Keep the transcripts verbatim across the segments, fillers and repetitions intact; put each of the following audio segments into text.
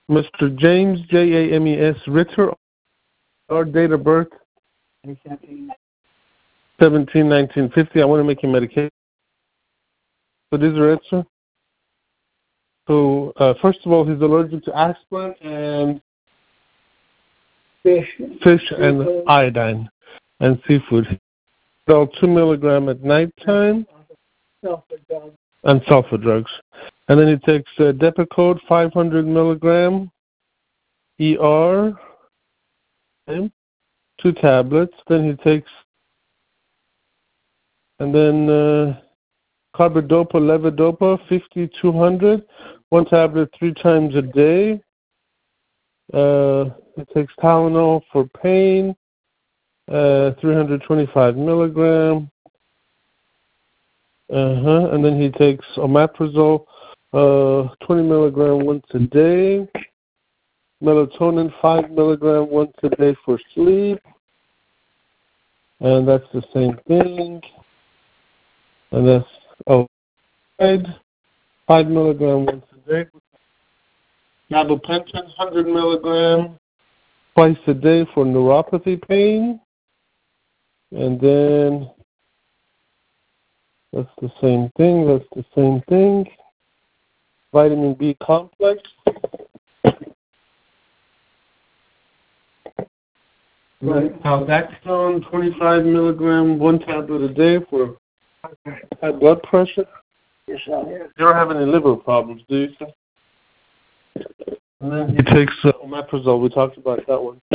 Mister James, J A M E S, Ritter, our date of birth? seventeen nineteen fifty. I want to make you medication. So this is your answer? So, uh, first of all, he's allergic to aspirin and Fish. fish and iodine and seafood. So two milligram at nighttime Sulfur drugs. and sulfur drugs. And then he takes uh, Depakote, five hundred milligram, E R, okay, two tablets. Then he takes, and then uh, carbidopa, levodopa, fifty-two hundred, one tablet three times a day. Uh, he takes Tylenol for pain, uh, three hundred twenty-five milligram. Uh-huh. And then he takes omeprazole, uh, twenty milligram once a day. Melatonin, five milligram once a day for sleep. And that's the same thing. And that's, oh, five milligram once a day. Gabapentin, one hundred milligram twice a day for neuropathy pain. And then that's the same thing. That's the same thing. Vitamin B complex. Right. Aldaxone, twenty-five milligram, one tablet a day for high blood pressure. Yes, I have. You don't have any liver problems, do you, sir? And then he takes uh, omeprazole. We talked about that one.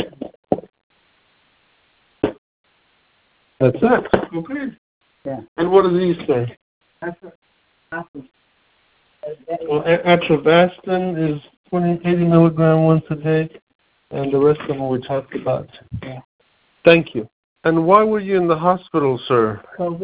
That's it. Okay. Yeah. And what do these say? That's a, that's a, Well, atrovastin is twenty, eighty milligram once a day, and the rest of them we talked about. Yeah. Thank you. And why were you in the hospital, sir? COVID.